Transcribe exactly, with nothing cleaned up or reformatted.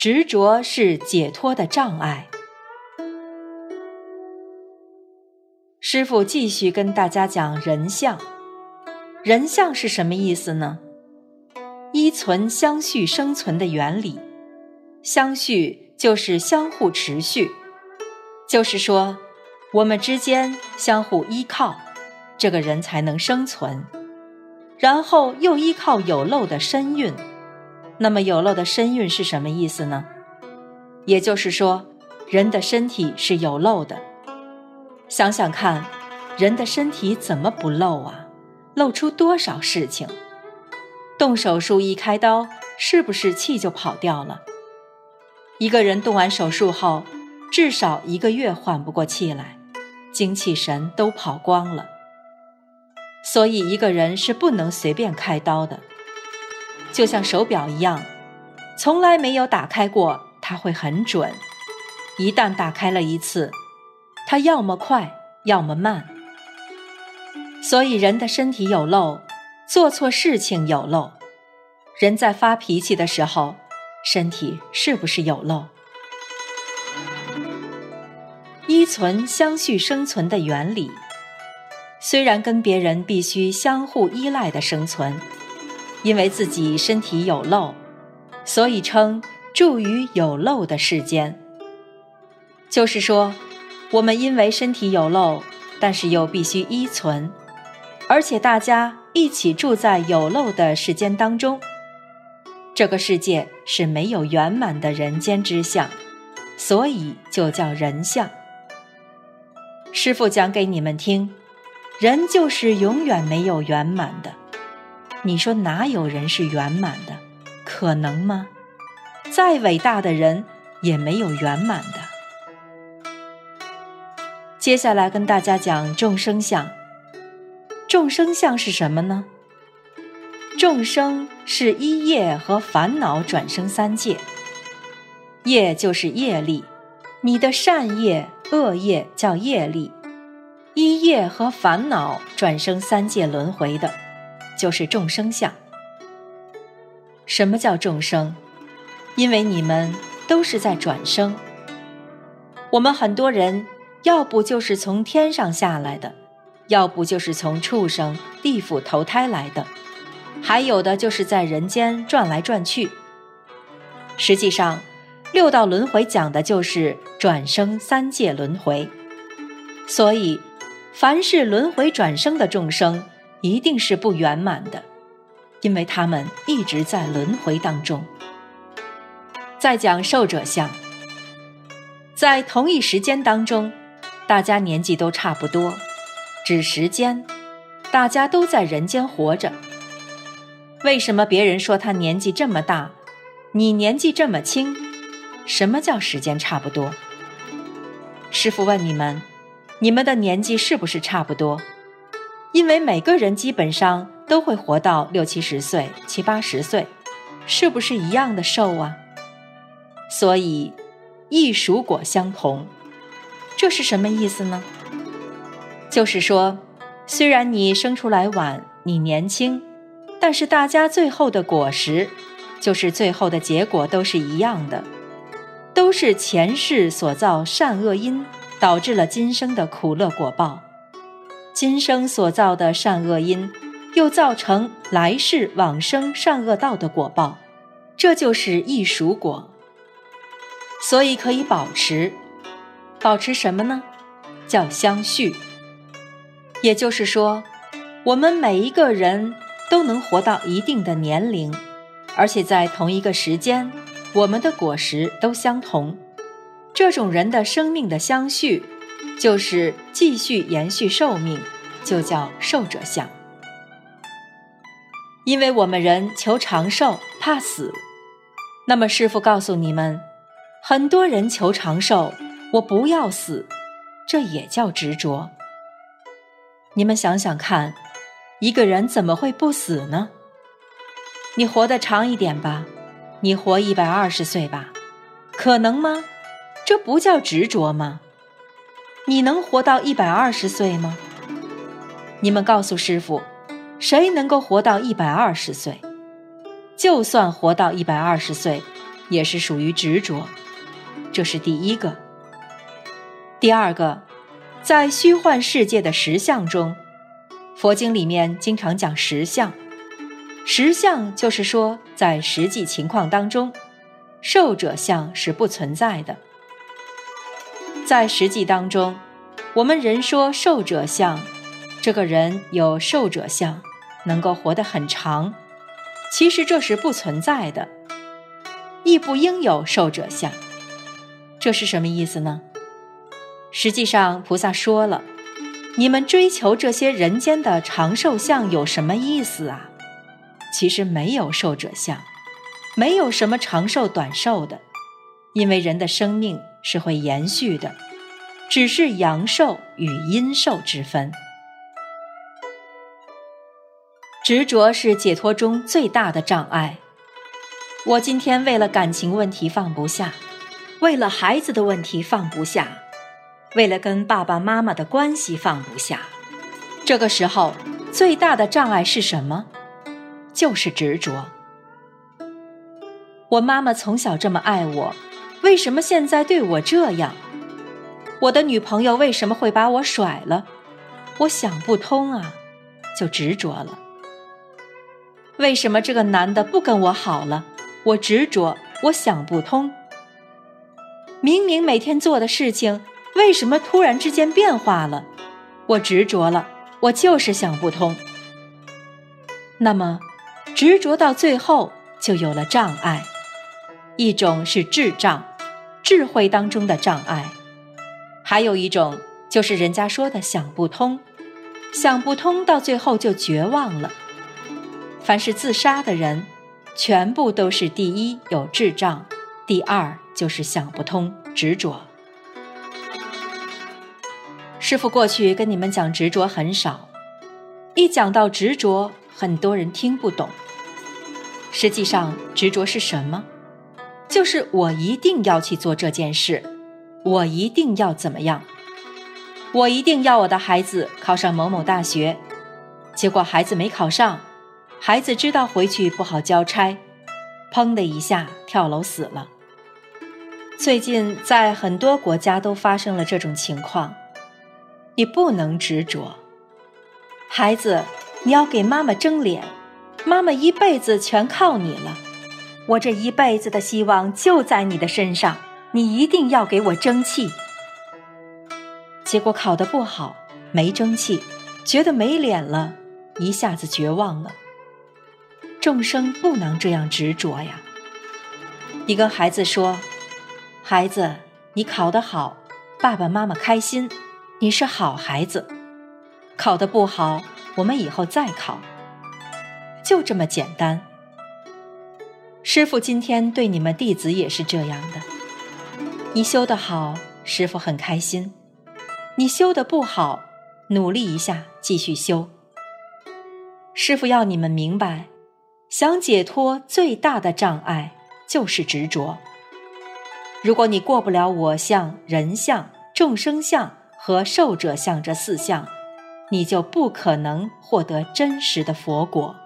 执着是解脱的障碍。师父继续跟大家讲人相。人相是什么意思呢？依存相续生存的原理。相续就是相互持续，就是说我们之间相互依靠，这个人才能生存，然后又依靠有漏的身蕴。那么有漏的身蕴是什么意思呢？也就是说人的身体是有漏的。想想看，人的身体怎么不漏啊？漏出多少事情？动手术一开刀，是不是气就跑掉了？一个人动完手术后，至少一个月缓不过气来，精气神都跑光了。所以一个人是不能随便开刀的。就像手表一样，从来没有打开过，它会很准。一旦打开了一次，它要么快，要么慢。所以人的身体有漏，做错事情有漏。人在发脾气的时候，身体是不是有漏？依存相续生存的原理，虽然跟别人必须相互依赖的生存，因为自己身体有漏，所以称住于有漏的世间。就是说，我们因为身体有漏，但是又必须依存，而且大家一起住在有漏的世间当中。这个世界是没有圆满的人间之相，所以就叫人相。师父讲给你们听，人就是永远没有圆满的。你说哪有人是圆满的？可能吗？再伟大的人也没有圆满的。接下来跟大家讲众生相。众生相是什么呢？众生是依业和烦恼转生三界。业就是业力，你的善业、恶业叫业力。依业和烦恼转生三界轮回的，就是众生相。什么叫众生？因为你们都是在转生。我们很多人要不就是从天上下来的，要不就是从畜生、地府投胎来的，还有的就是在人间转来转去。实际上，六道轮回讲的就是转生三界轮回。所以，凡是轮回转生的众生，一定是不圆满的，因为他们一直在轮回当中。再讲寿者相，在同一时间当中，大家年纪都差不多，只时间，大家都在人间活着。为什么别人说他年纪这么大，你年纪这么轻？什么叫时间差不多？师父问你们，你们的年纪是不是差不多？因为每个人基本上都会活到六七十岁、七八十岁，是不是一样的寿啊？所以异熟果相同。这是什么意思呢？就是说，虽然你生出来晚，你年轻，但是大家最后的果实，就是最后的结果都是一样的，都是前世所造善恶因，导致了今生的苦乐果报。今生所造的善恶因，又造成来世往生善恶道的果报，这就是异熟果。所以可以保持，保持什么呢？叫相续。也就是说，我们每一个人都能活到一定的年龄，而且在同一个时间，我们的果实都相同。这种人的生命的相续，就是继续延续寿命，就叫寿者相。因为我们人求长寿，怕死，那么师父告诉你们，很多人求长寿，我不要死，这也叫执着。你们想想看，一个人怎么会不死呢？你活得长一点吧，你活一百二十岁吧，可能吗？这不叫执着吗？你能活到一百二十岁吗？你们告诉师父，谁能够活到一百二十岁？就算活到一百二十岁， 也是属于执着，这是第一个。第二个，在虚幻世界的实相中，佛经里面经常讲实相，实相就是说在实际情况当中，受者相是不存在的。在实际当中，我们人说受者相，这个人有受者相，能够活得很长，其实这是不存在的，亦不应有受者相。这是什么意思呢？实际上菩萨说了，你们追求这些人间的长寿相有什么意思啊？其实没有寿者相，没有什么长寿短寿的，因为人的生命是会延续的，只是阳寿与阴寿之分。执着是解脱中最大的障碍。我今天为了感情问题放不下，为了孩子的问题放不下，为了跟爸爸妈妈的关系放不下，这个时候最大的障碍是什么？就是执着。我妈妈从小这么爱我，为什么现在对我这样？我的女朋友为什么会把我甩了？我想不通啊，就执着了。为什么这个男的不跟我好了？我执着，我想不通。明明每天做的事情，为什么突然之间变化了？我执着了，我就是想不通。那么，执着到最后就有了障碍，一种是智障，智慧当中的障碍，还有一种就是人家说的想不通，想不通到最后就绝望了。凡是自杀的人，全部都是第一有智障，第二就是想不通，执着。师父过去跟你们讲执着很少，一讲到执着，很多人听不懂。实际上执着是什么？就是我一定要去做这件事，我一定要怎么样，我一定要我的孩子考上某某大学，结果孩子没考上，孩子知道回去不好交差，砰的一下跳楼死了。最近在很多国家都发生了这种情况。你不能执着，孩子，你要给妈妈争脸，妈妈一辈子全靠你了，我这一辈子的希望就在你的身上，你一定要给我争气。结果考得不好，没争气，觉得没脸了，一下子绝望了。众生不能这样执着呀。你跟孩子说，孩子，你考得好，爸爸妈妈开心，你是好孩子。考得不好，我们以后再考，就这么简单。师父今天对你们弟子也是这样的，你修得好，师父很开心，你修得不好，努力一下继续修。师父要你们明白，想解脱最大的障碍就是执着。如果你过不了我相、人相、众生相和寿者相这四相，你就不可能获得真实的佛果。